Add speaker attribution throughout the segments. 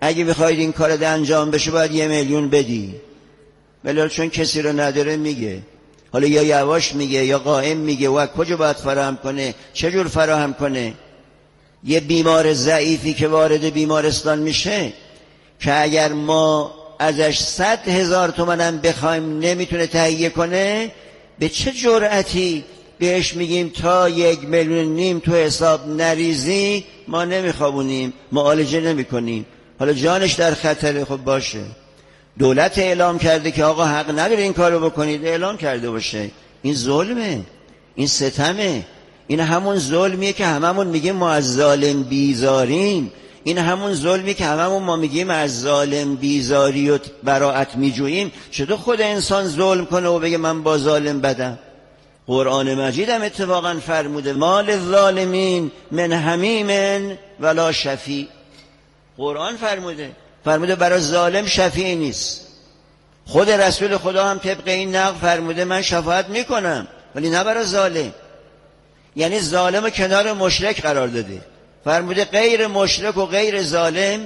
Speaker 1: اگه بخواید این کار ده انجام بشه باید 1 میلیون بدی، ولی چون کسی رو نداره میگه. حالا یا یواش میگه یا قائم میگه و کجا باید فراهم کنه، چجور فراهم کنه. یه بیمار ضعیفی که وارد بیمارستان میشه که اگر ما ازش 100,000 تومنم بخوایم نمیتونه تهیه کنه، به چه جرأتی بهش میگیم تا 1,5 میلیون تو حساب نریزی ما نمیخوابونیم، معالجه نمیکنیم. حالا جانش در خطره. خب باشه، دولت اعلام کرده که آقا حق نداره این کارو بکنید، اعلام کرده باشه. این ظلمه، این ستمه. این همون ظلمیه که هممون میگیم ما از ظالم بیزاریم. این همون ظلمی که هممون ما میگیم از ظالم بیزاری و براءت میجوییم. چطور خود انسان ظلم کنه و بگه من با ظالم بدم؟ قرآن مجید هم اتفاقا فرموده ما للظالمین من حمیم ولا شفیع. قرآن فرموده برای ظالم شفیعی نیست. خود رسول خدا هم طبق این نقل فرموده من شفاعت میکنم ولی نه برای ظالم. یعنی ظالم رو کنار مشرک قرار داده. فرموده غیر مشرک و غیر ظالم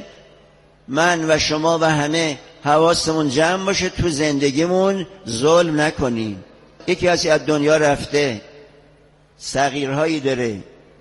Speaker 1: من و شما و همه حواسمون جمع باشه تو زندگیمون ظلم نکنیم. یکی از دنیا رفته، صغیرهایی داره،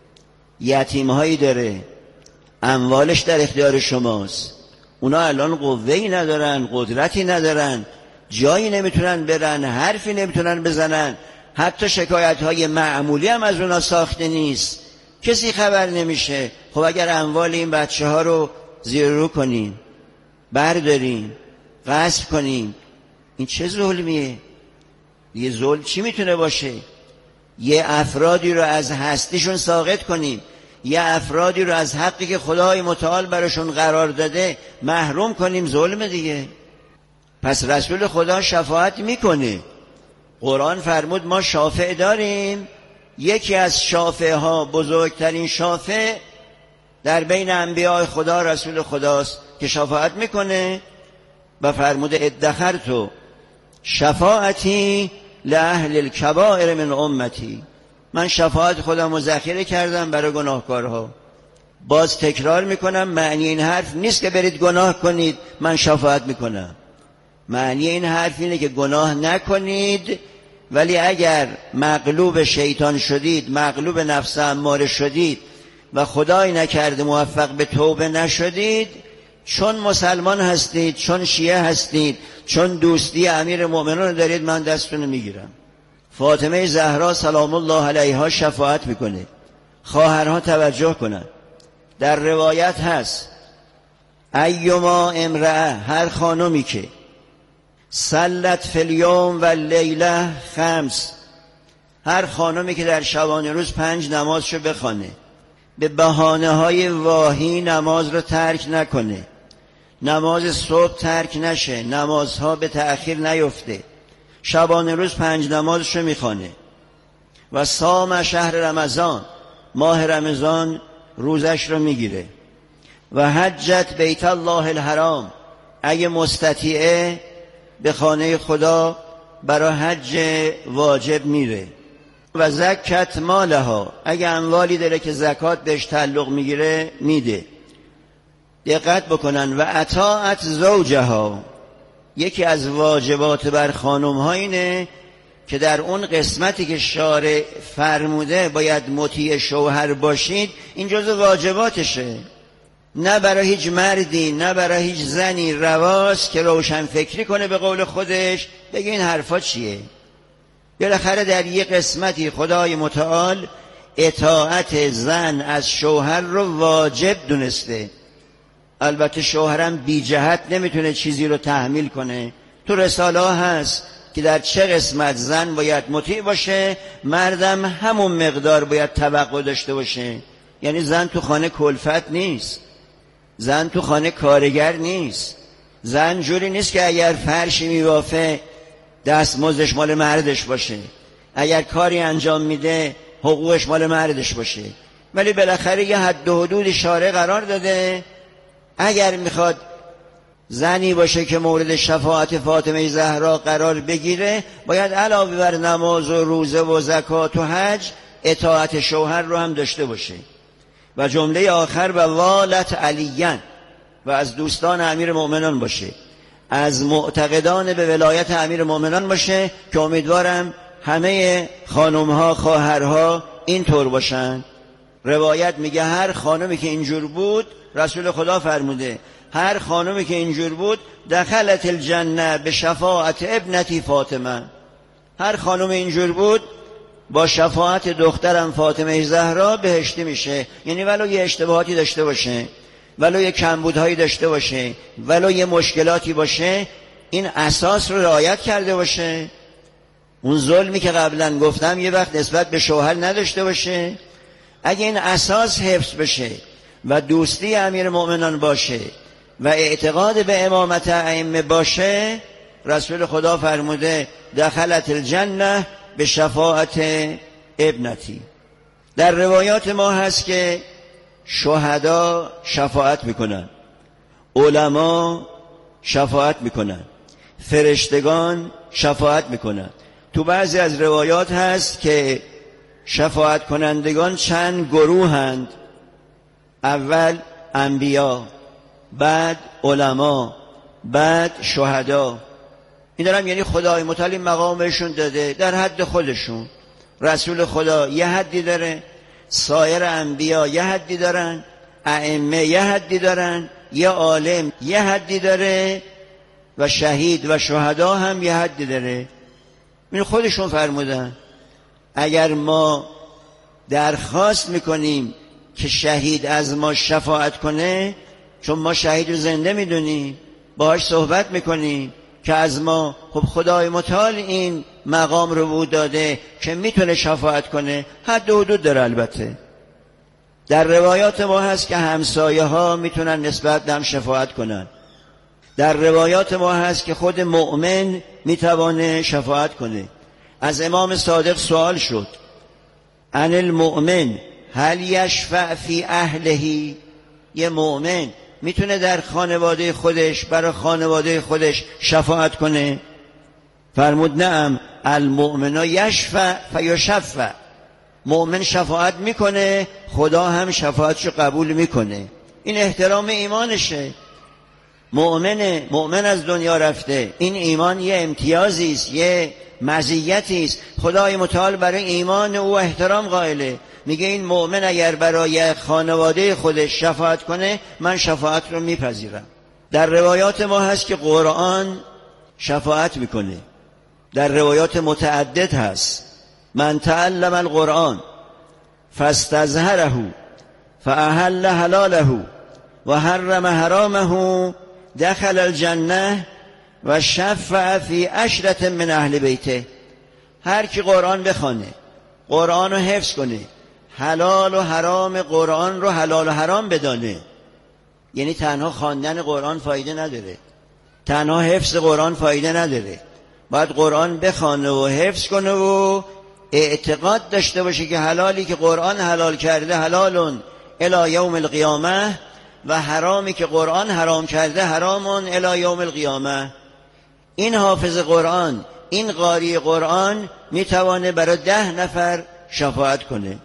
Speaker 1: یتیمهایی داره، اموالش در اختیار شماست. اونا الان قوه‌ای ندارن، قدرتی ندارن، جایی نمیتونن برن، حرفی نمیتونن بزنن، حتی شکایت‌های معمولی هم از اونا ساخته نیست، کسی خبر نمیشه. خب اگر اموال این بچه‌ها رو زیر رو کنیم، برداریم، غصب کنیم، این چه ظلمیه؟ یه ظلم چی میتونه باشه؟ یه افرادی رو از هستیشون ساقط کنیم، یه افرادی رو از حقی که خدای متعال براشون قرار داده محروم کنیم، ظلم دیگه. پس رسول خدا شفاعت میکنه. قرآن فرمود ما شافع داریم. یکی از شافع ها، بزرگترین شافع در بین انبیاء خدا رسول خداست که شفاعت میکنه و فرموده ادخرتو شفاعتی لأهل الکبائر من امتی. من شفاعت خودم رو ذخیره کردم برای گناهکارها. باز تکرار میکنم معنی این حرف نیست که برید گناه کنید من شفاعت میکنم. معنی این حرف اینه که گناه نکنید، ولی اگر مغلوب شیطان شدید، مغلوب نفس اماره شدید و خدای نکرده موفق به توبه نشدید، چون مسلمان هستید، چون شیعه هستید، چون دوستی امیر مؤمنان دارید، من دستتون میگیرم. فاطمه زهرا سلام الله علیها شفاعت میکنه. خواهرها توجه کنن. در روایت هست ایما امرأه، هر خانمی که صلت فی الیوم و لیله 5، هر خانمی که در شبانه روز 5 نمازشو بخونه، به بهانه‌های واهی نماز رو ترک نکنه، نماز صبح ترک نشه، نمازها به تأخیر نیفته، شبانه روز 5 نمازشو میخونه و صام شهر رمضان، ماه رمضان روزش رو میگیره و حجت بیت الله الحرام، اگه مستطیعه به خانه خدا برای حج واجب میره و زکات مالها، اگه اموالی داره که زکات بهش تعلق میگیره میده. دقت بکنن. و اطاعت زوجها، یکی از واجبات بر خانم ها اینه که در اون قسمتی که شارع فرموده باید مطیع شوهر باشید، این جزو واجباتشه. نه برای هیچ مردی نه برای هیچ زنی رواست که روشن فکری کنه به قول خودش بگه این حرفا چیه. بالاخره در یک قسمتی خدای متعال اطاعت زن از شوهر رو واجب دونسته. البته شوهرم بی جهت نمیتونه چیزی رو تحمیل کنه. تو رساله هست که در چه قسمت زن باید مطیع باشه، مردم همون مقدار باید توقع داشته باشه. یعنی زن تو خانه کلفت نیست، زن تو خانه کارگر نیست، زن جوری نیست که اگر فرشی میوافه دستمزدش مال مردش باشه، اگر کاری انجام میده حقوقش مال مردش باشه. ولی بالاخره یه حد و حدود شارع قرار داده. اگر میخواد زنی باشه که مورد شفاعت فاطمه زهرا قرار بگیره، باید علاوه بر نماز و روزه و زکات و حج اطاعت شوهر رو هم داشته باشه. و جمله آخر و والت علیان، و از دوستان امیر مؤمنان باشه، از معتقدان به ولایت امیر مؤمنان باشه که امیدوارم همه خانمها خواهرها این طور باشن. روایت میگه هر خانمی که اینجور بود، رسول خدا فرموده هر خانمی که اینجور بود دخلت الجنه به شفاعت ابنتی فاطمه، هر خانم اینجور بود با شفاعت دخترم فاطمه زهرا بهشتی میشه. یعنی ولو یه اشتباهاتی داشته باشه، ولو یه کمبودهایی داشته باشه، ولو یه مشکلاتی باشه، این اساس رو رعایت کرده باشه، اون ظلمی که قبلا گفتم یه وقت نسبت به شوهر نداشته باشه. اگه این اساس حفظ بشه و دوستی امیر مؤمنان باشه و اعتقاد به امامت ائمه باشه، رسول خدا فرموده دخلت الجنه به شفاعت ابنتی. در روایات ما هست که شهدا شفاعت میکنن، علما شفاعت میکنن، فرشتگان شفاعت میکنن. تو بعضی از روایات هست که شفاعت کنندگان چند گروهند، اول انبیا، بعد علما، بعد شهدا. این دارم یعنی خدای متعال مقام بهشون داده در حد خودشون. رسول خدا یه حدی داره، سایر انبیا یه حدی دارن، ائمه یه حدی دارن، یه عالم یه حدی داره و شهید و شهدا هم یه حدی داره. این خودشون فرمودن. اگر ما درخواست میکنیم که شهید از ما شفاعت کنه، چون ما شهید رو زنده میدونیم، باهاش صحبت میکنیم که از ما، خب خدای متعال این مقام رو بود داده که میتونه شفاعت کنه، حد و حدود داره. البته در روایات ما هست که همسایه ها میتونن نسبت به هم شفاعت کنن. در روایات ما هست که خود مؤمن میتوانه شفاعت کنه. از امام صادق سوال شد عن المؤمن هل یشفع فی اهلهی، یه مؤمن میتونه در خانواده خودش برای خانواده خودش شفاعت کنه؟ فرمود نعم، المؤمن یشفع فیشفع، مؤمن شفاعت میکنه، خدا هم شفاعتشو قبول میکنه. این احترام ایمانشه. مؤمن از دنیا رفته، این ایمان یه امتیازی است، یه مزیتی است. خدای متعال برای ایمان او احترام قائله. میگه این مؤمن اگر برای خانواده خودش شفاعت کنه، من شفاعت رو میپذیرم. در روایات ما هست که قرآن شفاعت میکنه. در روایات متعدد هست من تعلم القرآن فاستظهره فاحل حلاله و حرم حرامه دخل الجنه و شفع فی عشرة من اهل بیته. هر کی قرآن بخونه، قرآن رو حفظ کنه، حلال و حرام قرآن رو حلال و حرام بدانه. یعنی تنها خواندن قرآن فایده نداره، تنها حفظ قرآن فایده نداره، باید قرآن بخونه و حفظ کنه و اعتقاد داشته باشه که حلالی که قرآن حلال کرده حلالون الی یوم القیامه و حرامی که قرآن حرام کرده حرامون الی یوم القیامه. این حافظ قرآن، این قاری قرآن میتوانه برای 10 نفر شفاعت کنه.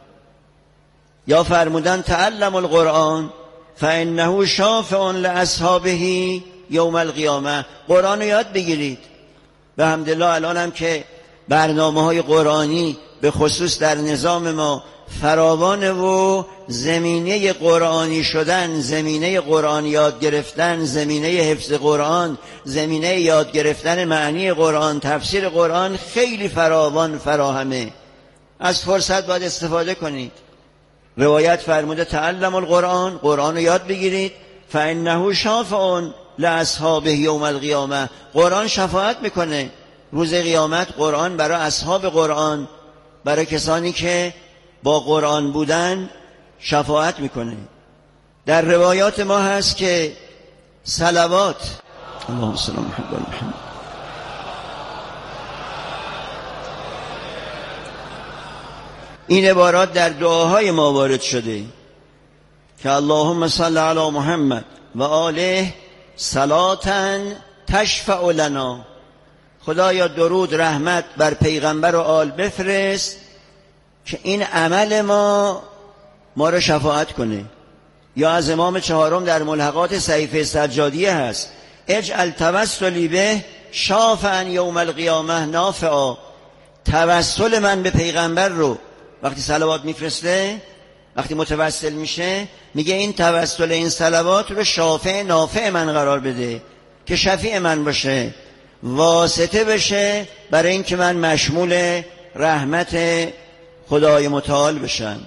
Speaker 1: یا فرمودن تعلم القرآن فانه شافع لاصحابه یوم القیامه. قرآن رو یاد بگیرید. و الحمدلله الان هم که برنامه‌های قرآنی به خصوص در نظام ما فراوانه و زمینه قرآنی شدن، زمینه قرآن یاد گرفتن، زمینه حفظ قرآن، زمینه یاد گرفتن معنی قرآن، تفسیر قرآن خیلی فراوان فراهمه. از فرصت باید استفاده کنید. روایت فرموده تعلم القرآن، قرآن رو یاد بگیرید، فانه شافع لاصحابه یوم القیامه. قرآن شفاعت میکنه روز قیامت. قرآن برای اصحاب قرآن، برای کسانی که با قرآن بودن شفاعت میکنه. در روایات ما هست که صلوات اللهم صل علی محمد این عبارات در دعاهای ما وارد شده که اللهم صل علی محمد و آله صلاة تشفع لنا. خدایا درود رحمت بر پیغمبر و آل بفرست که این عمل ما رو شفاعت کنه. یا از امام چهارم در ملحقات صحیفه سجادیه هست، اجعل توسلی به شافعا یوم القیامه نافعا. توسل من به پیغمبر رو وقتی صلوات میفرسته، وقتی متوسل میشه، میگه این توسل این صلوات رو شافع نافع من قرار بده که شفیع من باشه، واسطه بشه برای اینکه من مشمول رحمت خدای متعال بشم.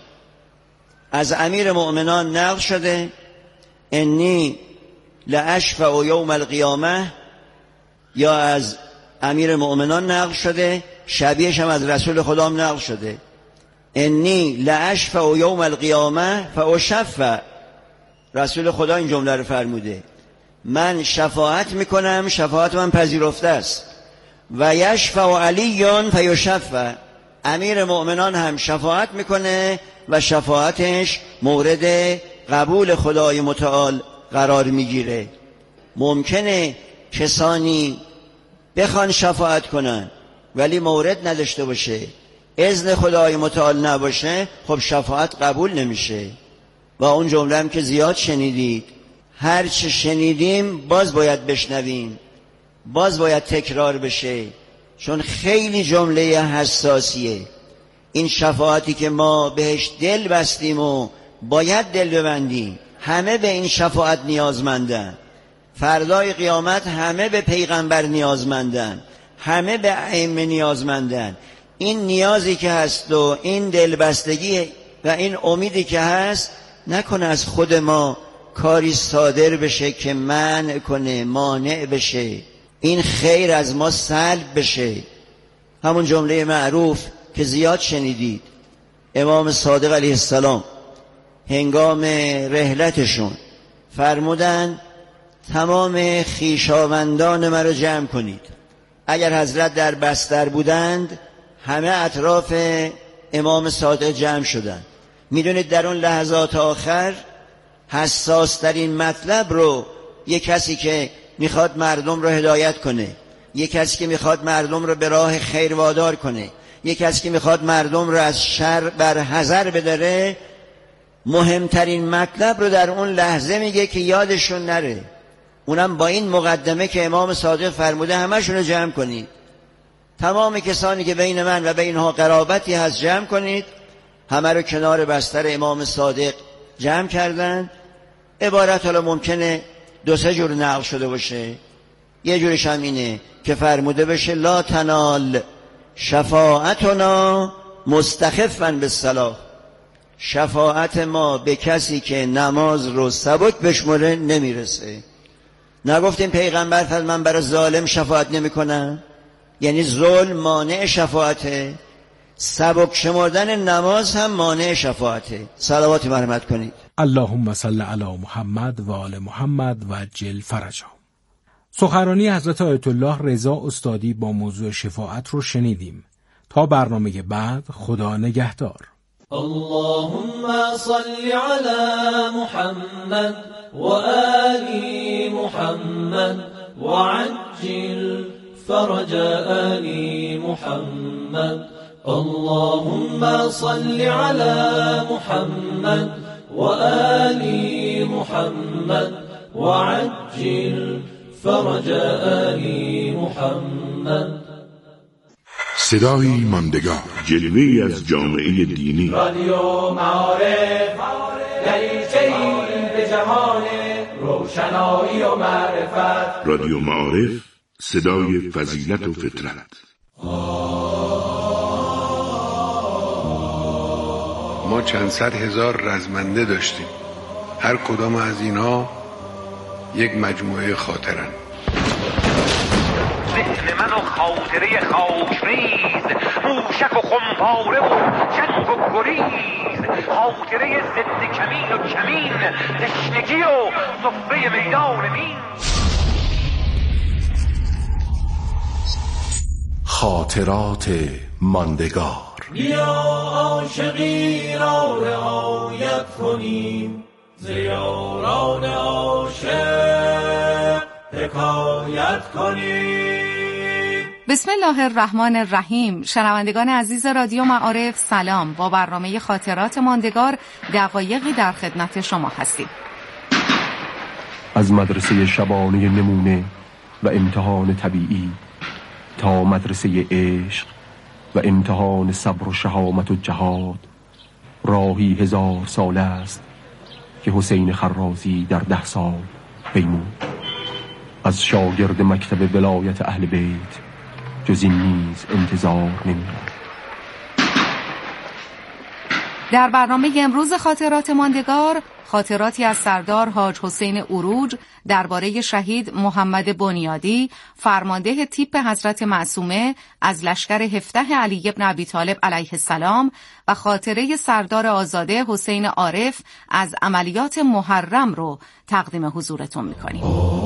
Speaker 1: از امیر مؤمنان نقل شده انی لاشفع یوم القیامه، یا از امیر مؤمنان نقل شده، شبیهش هم از رسول خدا هم نقل شده، انی لاشفع یوم القیامه فاشفع. رسول خدا این جمله رو فرموده، من شفاعت میکنم، شفاعت من پذیرفته است. و یشفع علی فیشفع، امیر مؤمنان هم شفاعت میکنه و شفاعتش مورد قبول خدای متعال قرار میگیره. ممکنه کسانی بخوان شفاعت کنن ولی مورد نداشته باشه، اذن خدای متعال نباشه، خب شفاعت قبول نمیشه. و اون جمله هم که زیاد شنیدید، هر چه شنیدیم باز باید بشنویم، باز باید تکرار بشه، چون خیلی جمله حساسیه. این شفاعتی که ما بهش دل بستیم و باید دل ببندیم، همه به این شفاعت نیازمندن. فردای قیامت همه به پیغمبر نیازمندن، همه به ائمه نیازمندن. این نیازی که هست و این دلبستگی و این امیدی که هست، نکنه از خود ما کاری صادر بشه که منع کنه، مانع بشه، این خیر از ما سلب بشه. همون جمله معروف که زیاد شنیدید، امام صادق علیه السلام هنگام رحلتشون فرمودن تمام خویشاوندان مرا جمع کنید. اگر حضرت در بستر بودند، همه اطراف امام صادق جمع شدند. میدونید در اون لحظات آخر حساس ترین مطلب رو یک کسی که میخواد مردم رو هدایت کنه، یک کسی که میخواد مردم رو به راه خیر وادار کنه، یک کسی که میخواد مردم رو از شر برحذر بداره، مهمترین مطلب رو در اون لحظه میگه که یادشون نره. اونم با این مقدمه که امام صادق فرموده همشون رو جمع کنید، تمام کسانی که بین من و بینها قرابتی هست جمع کنید. همه رو کنار بستر امام صادق جمع کردن. عبارت حالا ممکنه دو سه جور نقل شده باشه، یه جورش هم اینه که فرموده بشه لا تنال شفاعتنا مستخفا بالصلاة، شفاعت ما به کسی که نماز رو سبک بشمره نمیرسه. نگفتیم پیغمبر فرمود من برای ظالم شفاعت نمی کنم، یعنی ظلم مانع شفاعته، سبک شمردن نماز هم مانع شفاعته. صلوات مرحمت کنید.
Speaker 2: اللهم صل علی محمد و آل محمد و عجل فرجهم. سخنرانی حضرت آیت الله رضا استادی با موضوع شفاعت رو شنیدیم. تا برنامه بعد، خدا نگهدار.
Speaker 3: اللهم صل على محمد وآل محمد وعجل فرج آل محمد. اللهم صل على محمد وآل محمد وعجل فرج آل محمد.
Speaker 4: صدایی ماندگار، جلوه‌ای از جامعه دینی.
Speaker 3: رادیو معارف، دریچه‌ای به جهان روشنایی و معرفت.
Speaker 4: رادیو معارف، صدای فضیلت و فطرت.
Speaker 5: ما چند صد هزار رزمنده داشتیم، هر کدام از اینها یک مجموعه خاطرن.
Speaker 6: ذهن من و خاطره خاکریز، موشک و خمپاره و جنگ و گریز، خاطره ضد کمین و کمین، تشنگی و صفه میدان مین.
Speaker 4: خاطرات ماندگار.
Speaker 3: بیا عاشقی را رعایت کنیم، ز یاران عاشق حکایت کنیم.
Speaker 7: بسم الله الرحمن الرحیم. شنوندگان عزیز رادیو معارف سلام. با برنامه خاطرات ماندگار دقایقی در خدمت شما هستیم.
Speaker 8: از مدرسه شبانه نمونه و امتحان طبیعی تا مدرسه عشق و امتحان صبر و شهامت و جهاد، راهی 1000 سال است که حسین خرازی در 10 سال پیمود. از شاگرد مکتب ولایت اهل بیت جز این نیز انتظار نمی‌رود.
Speaker 7: در برنامه امروز خاطرات ماندگار، خاطراتی از سردار حاج حسین اوروج درباره شهید محمد بنیادی، فرمانده تیپ حضرت معصومه از لشکر 17 علی بن ابی طالب علیه السلام و خاطره سردار آزاده حسین عارف از عملیات محرم رو تقدیم حضورتون می‌کنیم.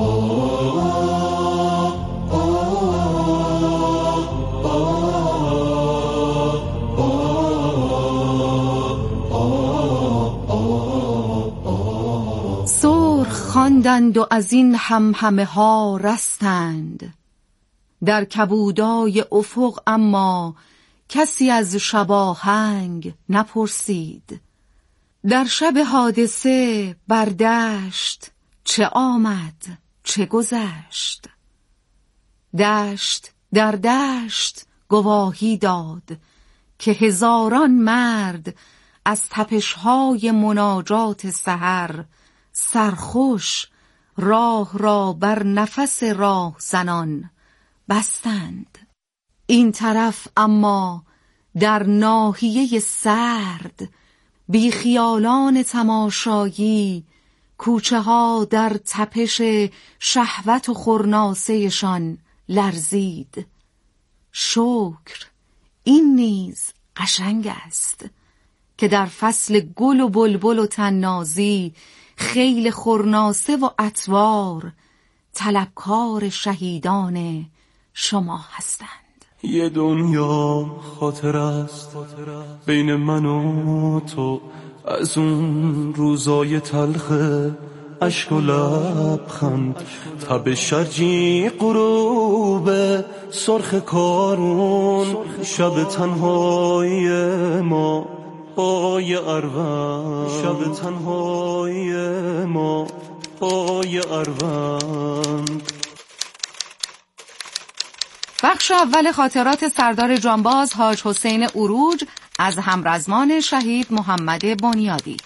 Speaker 7: خواندند و از این همه ها رستند، در کبودای افق اما کسی از شباهنگ نپرسید. در شب حادثه بر دشت چه آمد چه گذشت، دشت در دشت گواهی داد که هزاران مرد از تپش‌های مناجات سحر سرخوش راه را بر نفس راه زنان بستند. این طرف اما در ناحیه سرد بی خیالان تماشایی کوچه ها در تپش شهوت و خرناسهشان لرزید. شکر این نیز قشنگ است که در فصل گل و بلبل و طنازی خیل خرناسه و اطوار طلبکار شهیدان شما هستند.
Speaker 9: یه دنیا خاطر است بین من و تو، از اون روزای تلخ اشک و لبخند، تب شرجی غروب سرخ کارون، شب تنهای ما پای اروند، شب تنهای ما پای اروند.
Speaker 7: بخش اول خاطرات سردار جانباز حاج حسین اوروج از همرزمان شهید محمد بنیادی.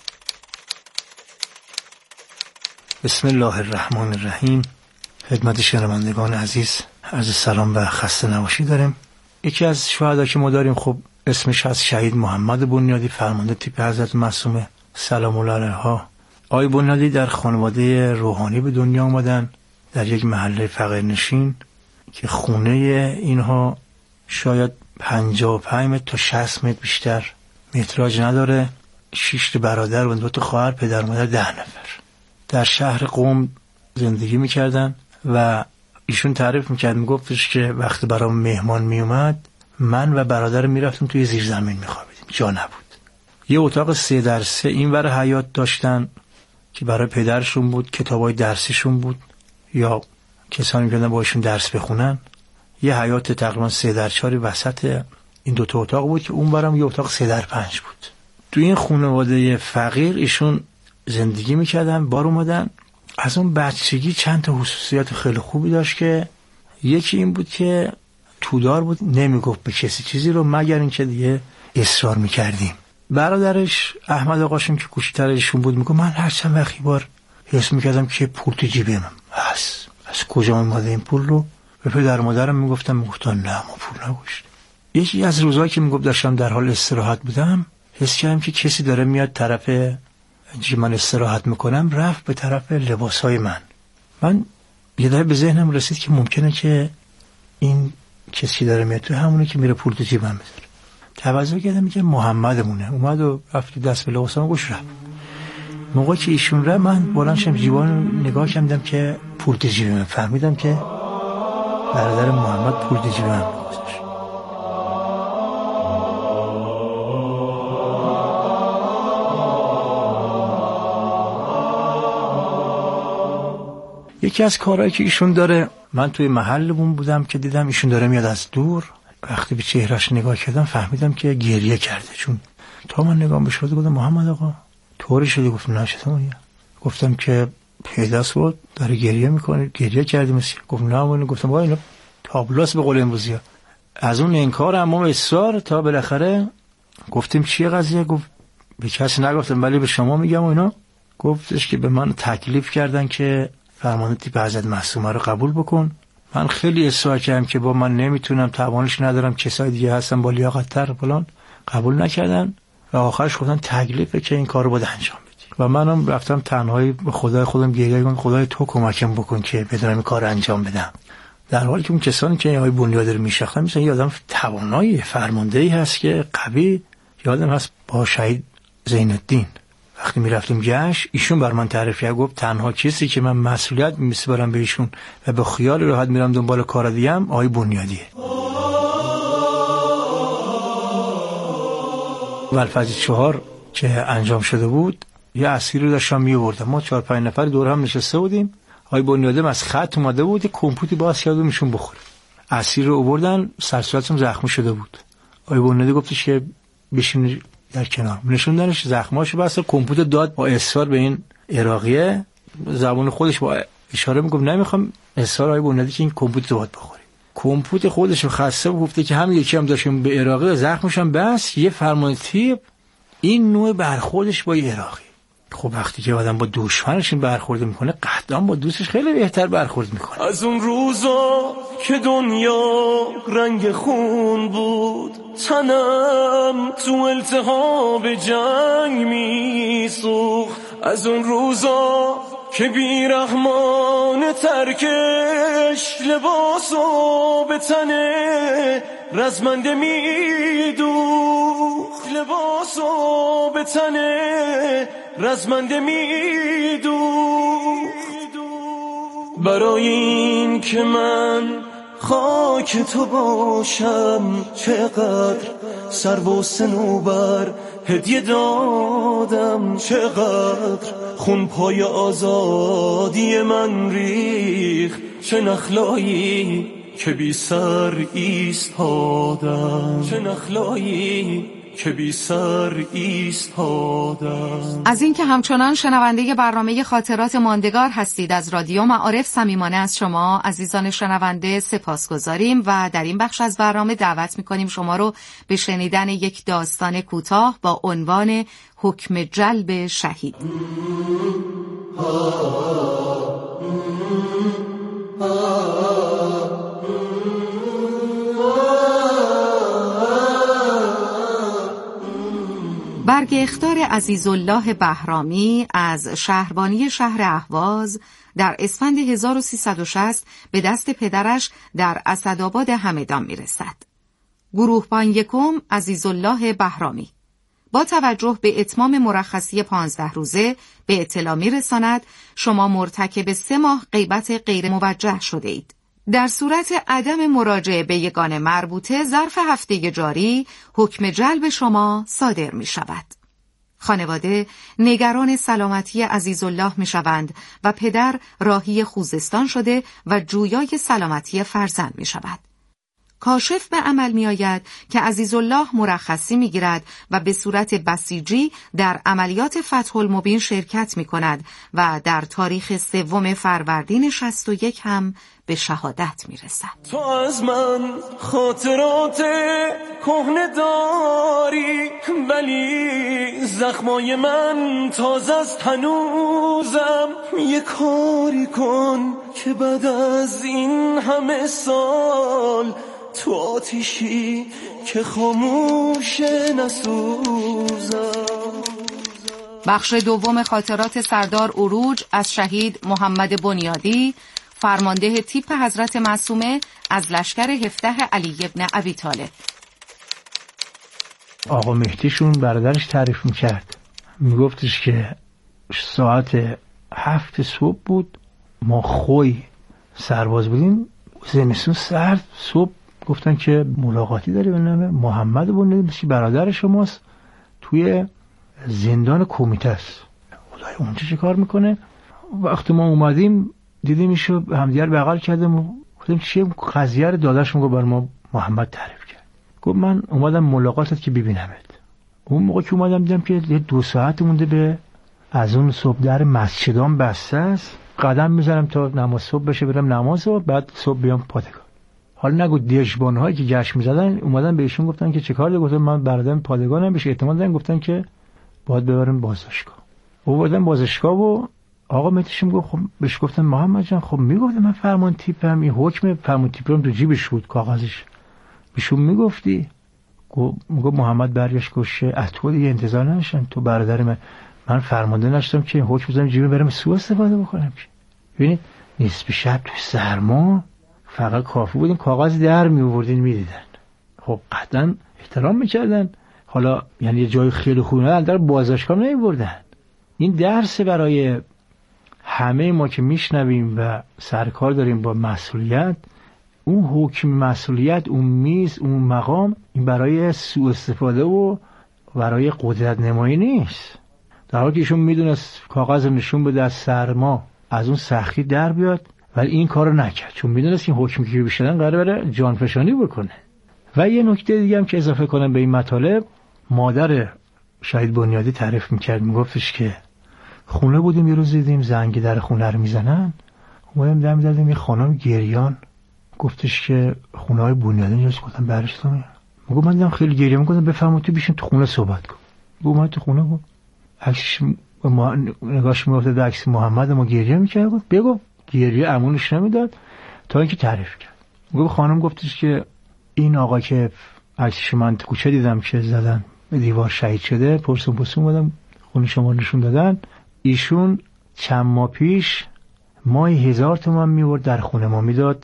Speaker 10: بسم الله الرحمن الرحیم. خدمت شنوندگان عزیز عرض سلام و خسته نباشید داریم. یکی از شهدا که ما داریم خب اسمش از شهید محمد بنیادی، فرمانده تیپ حضرت معصومه سلام الله علیها. آقای بنیادی در خانواده روحانی به دنیا آمدن در یک محله فقیرنشین که خونه اینها شاید 55 متر تا 60 متر بیشتر متراژ نداره. 6 برادر و 2 خواهر، پدر مادر 10 نفر در شهر قم زندگی میکردن و ایشون تعریف میکرد، میگفتش که وقتی برام مهمان میومد من و برادر میرفتیم توی زیر زمین میخوابیدیم، جا نبود. یه اتاق 3x3 این ور حیاط داشتن که برای پدرشون بود، کتابای درسیشون بود یا کسانی می‌کردن باشون درس بخونن. یه حیاط تقریبا 3x4 وسط این 2 اتاق بود که اون برام یه اتاق 3x5 بود. تو این خانواده فقیر ایشون زندگی میکردن. بار اومدن از اون بچگی چند تا خصوصیات خیلی خوبی داشت که یکی این بود که تودار بود، نمیگفت به کسی چیزی رو مگر اینکه دیگه اصرار میکردیم. برادرش احمد آقاشون که کوچیک‌ترشون بود میگه من هر چند وقتی بار حس میکردم که پول تو جیبم هست، از کجا اومده این پول رو به پدر مادرم میگفتن نه ما پول نداشتیم. یکی از روزایی که میگفت داشتم در حال استراحت بودم حس کردم که کسی داره میاد طرف جی من استراحت میکنم، رفت به طرف لباسهای من یه دفعه به ذهنم رسید که ممکنه که این کسی داره میاد تو همونه که میره پول تو جیبم بذاره. توجه کردم که محمدمونه، اومد و رفت دست به لباسام گوش رفت. موقعی که ایشون رفت من بلند شدم جیبان نگاه کردم که پول تو جیبم، فهمیدم که برادر محمد پول تو جیبم گذاشت. یکی از کارهایی که ایشون داره من توی محلمون بودم که دیدم ایشون داره میاد از دور. وقتی به چهرهش نگاه کردم فهمیدم که گریه کرده، چون تا من نگام بهش گفتم محمد آقا طوری شدی؟ گفت نه چطوریه؟ گفتم که پیداست بود داره گریه میکنه، گریه کردی مثل. گفت نه. من گفتم آقا اینا تابلوس به قول امروزیا. از اون انکار اما اصرار تا بالاخره گفتیم چیه قضیه؟ گفت به کسی نگفتم ولی به شما میگم و اینا. گفتش که به من تکلیف کردن که فرمان تیپ حضرت معصومه رو قبول بکن. من خیلی اصرار کردم که با من نمیتونم، توانش ندارم، کسای دیگه هستن با لیاقت‌تر فلان. قبول نکردن و آخرش گفتن تکلیفه که این کارو باید انجام بدی. و منم رفتم تنهایی به خدای خودم گریه کردم خدای تو کمکم بکن که بدونم این کارو انجام بدم. در حالی که اون کسانی که آقای بنیادی رو میشناختن مثلا یه آدم توانایی فرماندهی هست که قوی. یادم هست با شهید زین الدین وقتی میرفتیم جشن ایشون بر من تعریف کرد، گفت تنها کسی که من مسئولیت میسپارم به ایشون و به خیال راحت میرم دنبال کار دیگه‌ام آقای بنیادیه. ولفجر 4 که انجام شده بود یه اسیری رو داشتم میآوردم، ما 4-5 نفر دور هم نشسته بودیم. آقای بنیادی از خط اومده بود یه کمپوتی باز کرد و میشون بخوره. اسیر رو آوردن سر صورتشون زخمی شده بود. آقای بنیادی گفتش که بشین در کنار، نشوندنش زخماشو بس کمپوت داد با اصرار به این عراقیه، زبان خودش با اشاره میگم نمیخوام اصرار آقای بنیادی که این کمپوت رو باید بخوری. کمپوت خودش رو خسته و گفته که همین یکی هم داشتم به عراقی زخمش هم بس یه فرمان تیپ این نوع برخوردش با عراقی. خب وقتی که آدم با دشمنش برخورد میکنه قطعا با دوستش خیلی بهتر برخورد میکنه.
Speaker 9: از اون روزا که دنیا رنگ خون بود تنم تو التهاب جنگ میسوخت، از اون روزا که بیرحمان ترکش لباسو به تنه رزمنده میدوخت، لباسو به تنه رزمنده میدوخت. برای این که من خاک تو باشم چقدر سر و صنوبر هدیه دادم، چقدر خون پای آزادی من ریخ، چه نخلایی که بی سر ایستادم، چه نخلایی که بی سر ایستادم.
Speaker 7: از اینکه همچنان شنونده برنامه خاطرات ماندگار هستید از رادیو معارف صمیمانه از شما عزیزان شنونده سپاسگزاریم و در این بخش از برنامه دعوت می‌کنیم شما رو به شنیدن یک داستان کوتاه با عنوان حکم جلب شهید. برگختار عزیزالله بهرامی از شهربانی شهر اهواز در اسفند 1360 به دست پدرش در اسدآباد همدان میرسد. گروهبان یکم عزیزالله بهرامی با توجه به اتمام مرخصی 15 روزه به اطلاع میرساند شما مرتکب 3 ماه غیبت غیر موجه شده اید. در صورت عدم مراجعه به یگان مربوطه ظرف هفته جاری حکم جلب شما صادر می شود. خانواده نگران سلامتی عزیزالله می شوند و پدر راهی خوزستان شده و جویای سلامتی فرزند می شود. کاشف به عمل می آید که عزیزالله مرخصی می گیرد و به صورت بسیجی در عملیات فتح المبین شرکت می کند و در تاریخ 3 فروردین 61 هم به شهادت می رسد.
Speaker 9: تو از من خاطرات کهنه داری ولی زخمای من تازه است هنوزم، یه کاری کن که بعد از این همه سال تو آتیشی که خاموش نسوزم.
Speaker 7: بخش دوم خاطرات سردار اروج از شهید محمد بنیادی فرمانده تیپ حضرت معصومه از لشکر 17 علی ابن ابی طالب.
Speaker 10: آقا مهدیشون برادرش تعریف میکرد، میگفتش که ساعت 7 صبح بود، ما خوی سرباز بودیم، زمستون سرد، صبح گفتن که ملاقاتی داری به نام محمد بنیادی برادر شماست توی زندان کمیته است. خدای اونجا چه کار میکنه؟ وقتی ما اومدیم دیدیم ایشو همدیگر بغل کردیم و گفتیم چیه قضیه رو داداش میگه بر ما محمد تعریف کرد. گفت من اومدم ملاقاتت که ببینمت. اون موقع که اومدم دیدم که 2 ساعت مونده به از اون صبح در مسجدام بسته است، قدم میزنم تا نماز صبح بشه برم نماز و بعد صبح بیام پادگان. حالا نگو دژبان‌هایی که گشت می‌زدن اومدن بهشون گفتن که چه کار داری؟ گفتم من برادرم پادگانم، بهش اعتماد دادن، گفتن که باید ببریم بازداشتگاه. آوردن بازداشتگاه و آقا مهدیشم گفت خب بهش گفتم محمد جان خب میگفت من فرمان تیپم، این حکم فرمان تیپم تو جیبش بود کاغذش، بهشون میگفتی؟ گفت محمد برگشت گوشه از تو دیگه انتظار نداشتم، تو برادر من فرمانده نشدم که حکم بزنم جیبه برم سوء استفاده بکنم. ببینید نصف شب تو سرما فقط کافی بود این کاغذ در می آوردین میدیدن، خب قطعا احترام میکردن. حالا یعنی یه جای خیلی خوبی ندارن در بازداشتگاه نمیبردن. این درس برای همه ما که میشنویم و سرکار داریم با مسئولیت، اون حکم مسئولیت، اون میز، اون مقام، این برای سوء استفاده و برای قدرت نمایی نیست. در حالی که ایشون میدونست کاغذ نشون بده از سرما از اون سختی در بیاد، ولی این کارو نکرد چون میدونست این حکمی که بشدن قراره بره جانفشانی بکنه. و یه نکته دیگه هم که اضافه کنم به این مطالب، مادر شهید بنیادی تعریف میکرد، میگفتش که خونه بودیم یه روز دیدیم زنگ در خونه رو میزنن، اومدم در می‌زدیم یه خانم گریان، گفتش که خونه های بنیادی اینجاست. گفتم برشتم میگم من دیدم خیلی گریه میکنم، بفرمایید تو بیشین تو خونه صحبت کن. اومد تو خونه بود، عکسش نگاهش میافتاد به عکس محمد، ما گریه میکرد. گفت بگو گریه امونش نمیداد تا اینکه تعریف کرد. گفت خانم گفتش که این آقا که عکسش من تو کوچه دیدم که زدن به دیوار شهید شده، پرسون اومدم خونه شما نشون دادن، ایشون چند ماه پیش ماهی 1000 تومان میورد در خونه ما میداد.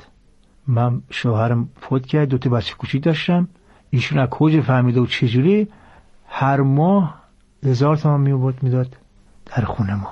Speaker 10: من شوهرم فوت کرد، 2 بچه کوچیک داشتم، ایشون از کجا فهمیده و چجوری هر ماه 1000 تومان میورد میداد در خونه ما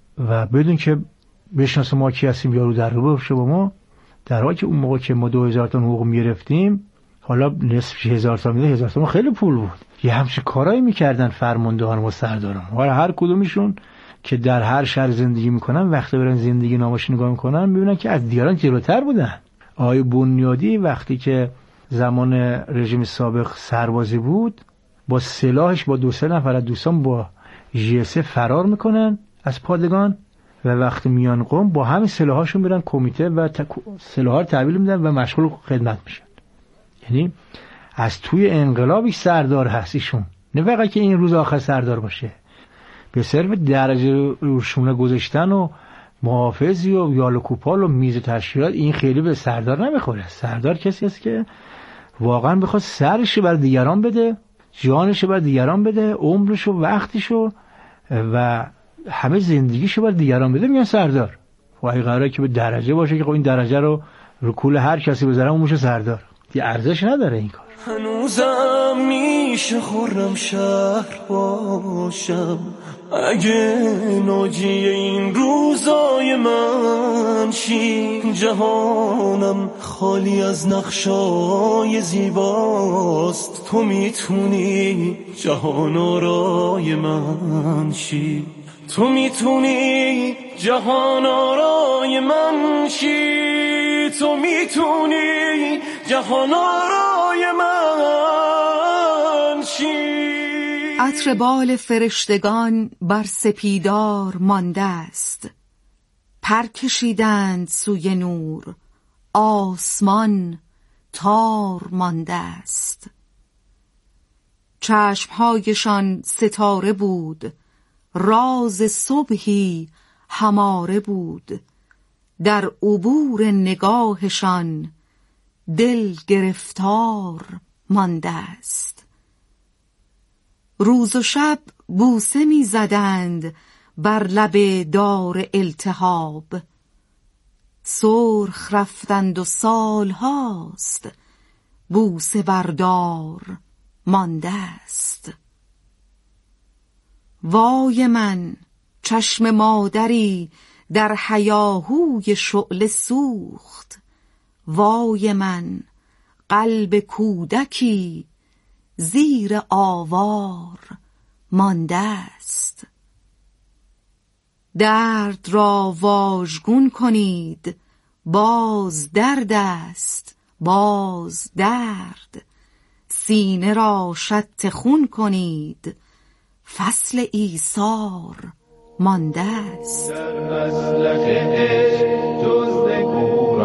Speaker 10: و بدون که بشناسه ما کی هستیم یارو در رو بشه با ما، در حالی که اون موقع که ما 2000 تومان حقوق میگرفتیم، حالا نصف 1000 تومان میده، 1000 تومان خیلی پول بود. یه همچین کارایی میکردن فرماندهان و سرداران. حالا هر کدومشون که در هر شهر زندگی میکنن وقتی برن زندگی نامش نگاه میکنن میبینن که از دیگران جلوتر بودن. آقای بنیادی وقتی که زمان رژیم سابق سربازی بود، با سلاحش با 2-3 نفر از دوستان با جیسه فرار میکنن از پادگان و وقتی میان قم با همین سلاحاشون میرن کمیته و سلاحا رو تحویل میدن و مشغول خدمت میشن. یعنی از توی انقلابی سردار هست ایشون، نه فقط که این روز آخر سردار باشه، به صرف درجه روشونه گذاشتن و محافظی و یال و کوپال و میز تشکیلات این خیلی به سردار نمیخوره. سردار کسی است که واقعا بخواد سرش بر دیگران بده، جانش بر دیگران بده، عمرش و وقتش و همه زندگیش بر دیگران بده، میگن سردار. و اگه قراره که به درجه باشه که خب این درجه رو کول هر کسی بذاره اون میشه سردار، دیگه ارزش نداره این کار.
Speaker 9: هنوزم میشه خرم شهر باشم اگه ناجی این روزای من شی، جهانم خالی از نقشای زیباست، تو میتونی جهان آرای من شی، تو میتونی جهان آرای من شی، تو میتونی جهان آرای من شی.
Speaker 7: عطر بال فرشتگان بر سپیدار مانده است، پر کشیدند سوی نور، آسمان تار مانده است. چشمهایشان ستاره بود، راز صبحی هماره بود، در عبور نگاهشان دل گرفتار مانده است. روز و شب بوسه می زدند بر لب دار التهاب، سرخ رفتند و سالهاست بوسه بردار مانده است. وای من چشم مادری در هیاهوی شعله سوخت، وای من قلب کودکی زیر آوار مانده است. درد را واژگون کنید، باز درد است باز درد. سینه را شط خون کنید، فصل ایثار مانده است.
Speaker 3: در مسلک عشق